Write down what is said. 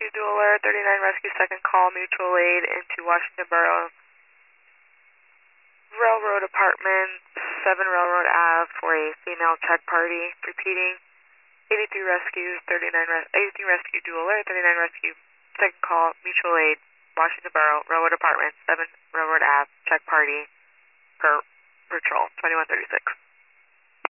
Rescue Dual Alert, 39 Rescue, second call, mutual aid into Washington Borough Railroad Apartment, 7 Railroad Ave for a female check party. Repeating, 83 Rescue, 83 Rescue Dual Alert, 39 Rescue, second call, mutual aid, Washington Borough Railroad Apartment, 7 Railroad Ave, check party per patrol, 2136.